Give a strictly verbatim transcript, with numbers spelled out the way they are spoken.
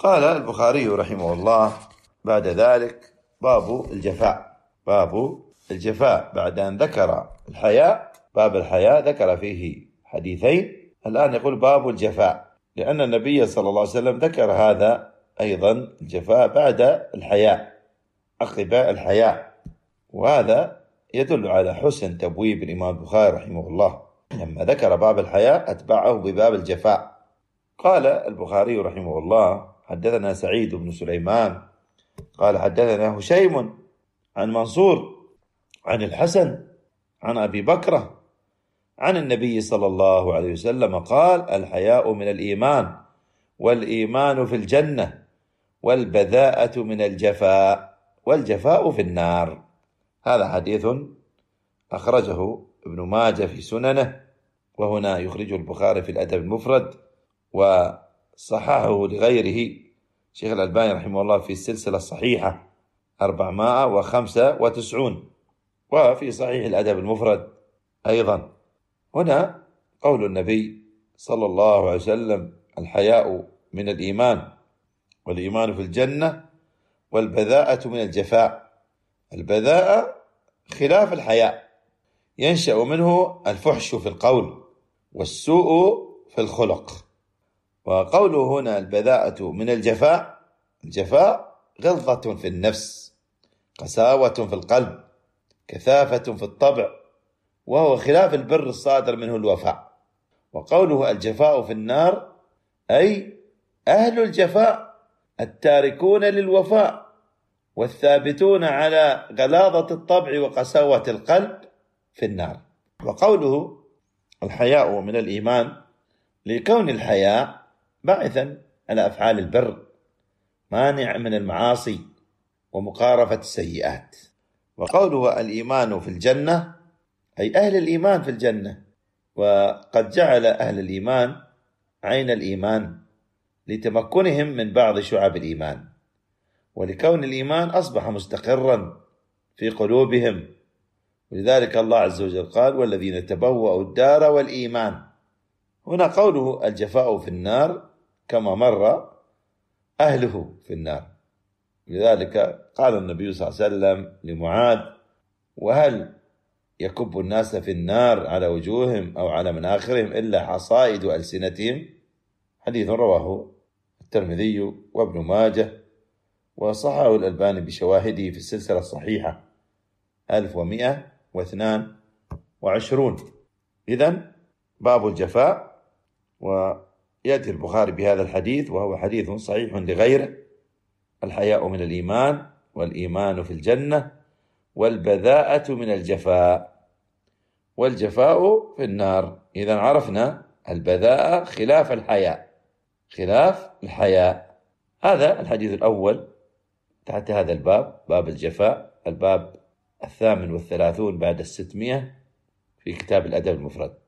قال البخاري رحمه الله بعد ذلك: باب الجفاء. باب الجفاء بعد أن ذكر الحياء، باب الحياء ذكر فيه حديثين، الآن يقول باب الجفاء، لأن النبي صلى الله عليه وسلم ذكر هذا أيضا الجفاء بعد الحياء، عقب الحياء، وهذا يدل على حسن تبويب الإمام البخاري رحمه الله، لما ذكر باب الحياء أتبعه بباب الجفاء. قال البخاري رحمه الله: حدثنا سعيد بن سليمان قال حدثنا هشيم عن منصور عن الحسن عن أبي بكرة عن النبي صلى الله عليه وسلم قال: الحياء من الإيمان، والإيمان في الجنة، والبذاءة من الجفاء، والجفاء في النار. هذا حديث أخرجه ابن ماجه في سننه، وهنا يخرجه البخاري في الأدب المفرد، وصححه لغيره شيخ الألباني رحمه الله في السلسلة الصحيحة أربعمائة وخمسة وتسعين، وفي صحيح الأدب المفرد أيضا. هنا قول النبي صلى الله عليه وسلم: الحياء من الإيمان، والإيمان في الجنة، والبذاءة من الجفاء. البذاءة خلاف الحياء، ينشأ منه الفحش في القول والسوء في الخلق. وقوله هنا البذاءة من الجفاء، الجفاء غلظة في النفس، قساوة في القلب، كثافة في الطبع، وهو خلاف البر الصادر منه الوفاء. وقوله الجفاء في النار أي أهل الجفاء التاركون للوفاء، والثابتون على غلاظة الطبع وقساوة القلب في النار. وقوله الحياء من الإيمان لكون الحياء باعثا على أفعال البر، مانع من المعاصي ومقارفة السيئات. وقوله الإيمان في الجنة أي أهل الإيمان في الجنة، وقد جعل أهل الإيمان عين الإيمان لتمكنهم من بعض شعب الإيمان، ولكون الإيمان أصبح مستقرا في قلوبهم، ولذلك الله عز وجل قال: والذين تبوأوا الدار والإيمان. هنا قوله الجفاء في النار كما مر أهله في النار، لذلك قال النبي صلى الله عليه وسلم لمعاذ: وهل يكب الناس في النار على وجوههم أو على مناخرهم إلا حصائد ألسنتهم؟ حديث رواه الترمذي وابن ماجه، وصححه الألباني بشواهده في السلسلة الصحيحة ألف ومئة واثنان وعشرون. إذن باب الجفاء، ويأتي البخاري بهذا الحديث وهو حديث صحيح لغيره: الحياء من الإيمان، والإيمان في الجنة، والبذاءة من الجفاء، والجفاء في النار. إذن عرفنا البذاءة خلاف الحياء، خلاف الحياء. هذا الحديث الأول تحت هذا الباب، باب الجفاء، الباب الثامن والثلاثون بعد الستمائة في كتاب الأدب المفرد.